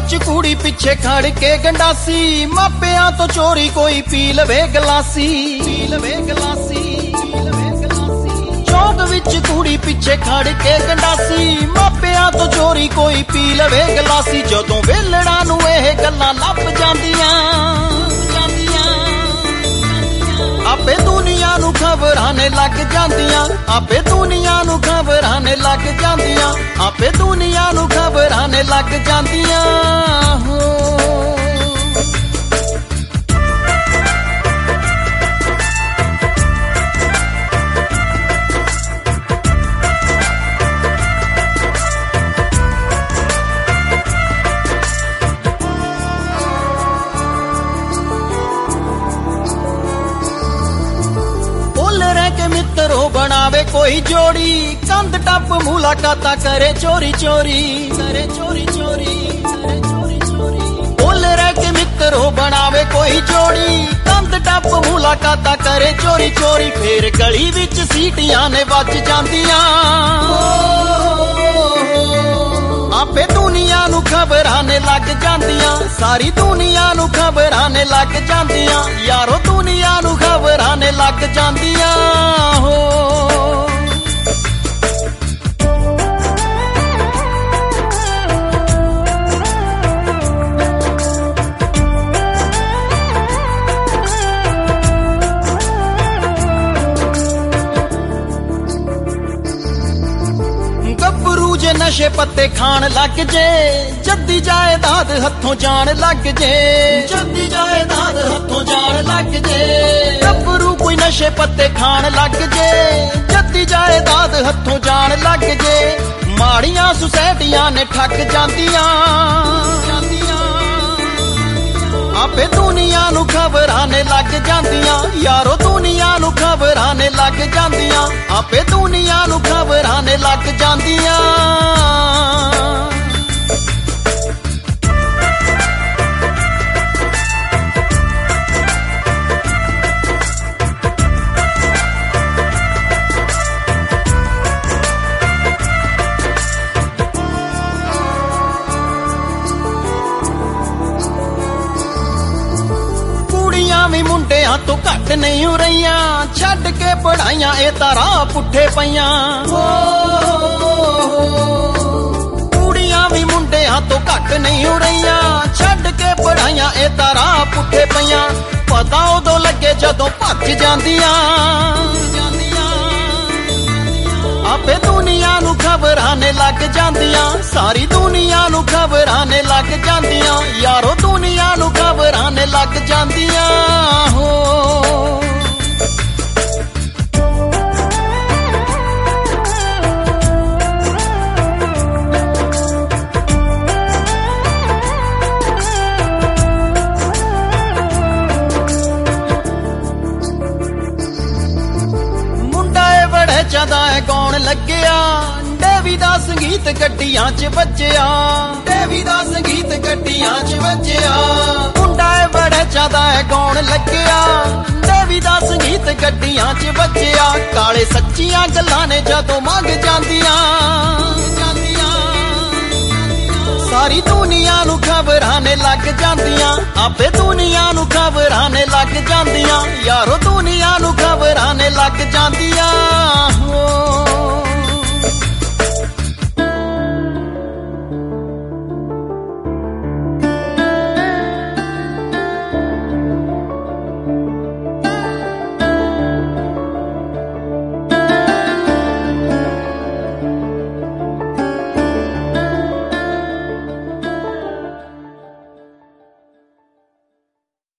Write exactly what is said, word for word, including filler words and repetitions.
ਵਿੱਚ ਕੁੜੀ ਪਿੱਛੇ ਖੜ ਕੇ ਗੰਡਾਸੀ, ਮਾਪਿਆਂ ਤੋਂ ਚੋਰੀ ਕੋਈ ਪੀ ਲਵੇ ਗਲਾਸੀ, ਪੀ ਲਵੇ ਗਲਾਸੀ। ਚੌਂਕ ਵਿੱਚ ਕੁੜੀ ਪਿੱਛੇ ਖੜ ਕੇ ਗੰਡਾਸੀ, ਮਾਪਿਆਂ ਤੋਂ ਚੋਰੀ ਕੋਈ ਪੀ ਲਵੇ ਗਲਾਸੀ। ਜਦੋਂ ਵੇਲੜਾਂ ਨੂੰ ਇਹ ਗੱਲਾਂ ਲੱਭ ਜਾਂਦੀਆਂ, ਆਪੇ ਦੁਨੀਆ ਨੂੰ ਖਬਰਾਂ ਨੇ ਲੱਗ ਜਾਂਦੀਆਂ, ਆਪੇ ਦੁਨੀਆ ਨੂੰ ਖਬਰਾਂ ਨੇ ਲੱਗ ਜਾਂਦੀਆਂ, ਆਪੇ ਦੁਨੀਆ ਨੂੰ ਖਬਰਾਂ ਨੇ ਲੱਗ ਜਾਂਦੀਆਂ ਹੋ। ਮਿੱਤਰੋ ਬਣਾਵੇ ਕੋਈ ਜੋੜੀ, ਕੰਧ ਟੱਪ ਮੁਲਾਕਾਤਾਂ ਕਰੇ ਚੋਰੀ ਚੋਰੀ, ਕਰੇ ਚੋਰੀ ਚੋਰੀ, ਕਰੇ ਚੋਰੀ ਚੋਰੀ। ਬੋਲ ਰਹਿ ਕੇ ਮਿੱਤਰੋ ਬਣਾਵੇ ਕੋਈ ਜੋੜੀ, ਕੰਧ ਟੱਪ ਮੁਲਾਕਾਤਾਂ ਕਰੇ ਚੋਰੀ ਚੋਰੀ। ਫੇਰ ਗਲੀ ਵਿੱਚ ਸੀਟੀਆਂ ਨੇ ਵੱਜ ਜਾਂਦੀਆਂ, ਆਪੇ ਦੁਨੀਆ ਨੂੰ ਖਬਰਾਂ ਨੇ ਲੱਗ ਜਾਂਦੀਆਂ, ਸਾਰੀ ਦੁਨੀਆ ਨੂੰ ਖਬਰਾਂ ਨੇ ਲੱਗ ਜਾਂਦੀਆਂ, ਯਾਰੋ ਦੁਨੀਆ ਨੂੰ ਖਬਰਾਂ ਨੇ ਲੱਗ ਜਾਂਦੀਆਂ ਹੋ। ਗੱਭਰੂ ਜੇ ਨਸ਼ੇ ਪੱਤੇ ਖਾਣ ਲੱਗ ਜੇ, ਜੱਦੀ ਜਾਇਦਾਦ ਹੱਥੋਂ ਜਾਣ ਲੱਗ ਜੇ, ਜੱਦੀ ਜਾਇਦਾਦ ਹੱਥੋਂ ਜਾਣ ਲੱਗ ਜੇ। ਗੱਭਰੂ ਕੋਈ ਨਸ਼ੇ ਪੱਤੇ ਖਾਣ ਲੱਗ ਜੇ, ਜੱਦੀ ਜਾਇਦਾਦ ਹੱਥੋਂ ਜਾਣ ਲੱਗ ਜੇ। ਮਾੜੀਆਂ ਸੁਸਾਇਟੀਆਂ ਨੇ ਠੱਗ ਜਾਂਦੀਆਂ, ਆਪੇ ਦੁਨੀਆ ਨੂੰ ਖਬਰਾਂ ਨੇ ਲੱਗ ਜਾਂਦੀਆਂ, ਯਾਰੋ ਦੁਨੀਆ ਨੂੰ ਖਬਰਾਂ ਨੇ ਲੱਗ ਜਾਂਦੀਆਂ, ਆਪੇ ਦੁਨੀਆ ਨੂੰ ਖਬਰਾਂ ਨੇ ਲੱਗ ਜਾਂਦੀਆਂ। ਵੀ ਮੁੰਡਿਆਂ ਤੋਂ ਘੱਟ ਨਹੀਂ ਹੋ ਰਹੀਆਂ, ਛੱਡ ਕੇ ਪੜਾਈਆਂ ਇਹ ਤਾਂ ਰਾਹ ਪੁੱਠੇ ਪਈਆਂ। ਕੁੜੀਆਂ ਵੀ ਮੁੰਡਿਆਂ ਤੋਂ ਘੱਟ ਨਹੀਂ ਹੋ ਰਹੀਆਂ, ਛੱਡ ਕੇ ਪੜਾਈਆਂ ਇਹ ਤਾਂ ਰਾਹ ਪੁੱਠੇ ਪਈਆਂ। ਪਤਾ ਉਦੋਂ ਲੱਗੇ ਜਦੋਂ ਭੱਜ ਜਾਂਦੀਆਂ, ਆਪੇ ਦੁਨੀਆ ਨੂੰ ਖਬਰਾਂ ਨੇ ਲੱਗ ਜਾਂਦੀਆਂ, ਸਾਰੀ ਦੁਨੀਆ ਨੂੰ ਖਬਰਾਂ ਨੇ ਲੱਗ ਜਾਂਦੀਆਂ, ਯਾਰੋ ਦੁਨੀਆ ਨੂੰ ਖਬਰਾਂ ਨੇ ਲੱਗ ਜਾਂਦੀਆਂ ਹੋ। ਜਦਾ ਗਾਉਣ ਲੱਗਿਆ, ਡੇਵੀ ਦਾ ਸੰਗੀਤ ਗੱਡੀਆਂ 'ਚ ਵੱਜਿਆ, ਡੇਵੀ ਦਾ ਸੰਗੀਤ ਗੱਡੀਆਂ 'ਚ ਵੱਜਿਆ। ਮੁੰਡਾ ਏ ਬੜੇ ਜਦਾ ਗਾਉਣ ਲੱਗਿਆ, ਡੇਵੀ ਦਾ ਸੰਗੀਤ ਗੱਡੀਆਂ 'ਚ ਵੱਜਿਆ। ਕਾਲੇ ਸੱਚੀਆਂ ਗੱਲਾਂ ਨੇ ਜਦੋਂ ਮੰਗ ਜਾਂਦੀਆਂ, ਸਾਰੀ ਦੁਨੀਆ ਨੂੰ ਖਬਰਾਂ ਨੇ ਲੱਗ ਜਾਂਦੀਆਂ, ਆਪੇ ਦੁਨੀਆ ਨੂੰ ਖਬਰਾਂ ਨੇ ਲੱਗ ਜਾਂਦੀਆਂ, ਯਾਰੋ ਦੁਨੀਆ ਨੂੰ ਖਬਰਾਂ ਨੇ ਲੱਗ ਜਾਂਦੀਆਂ।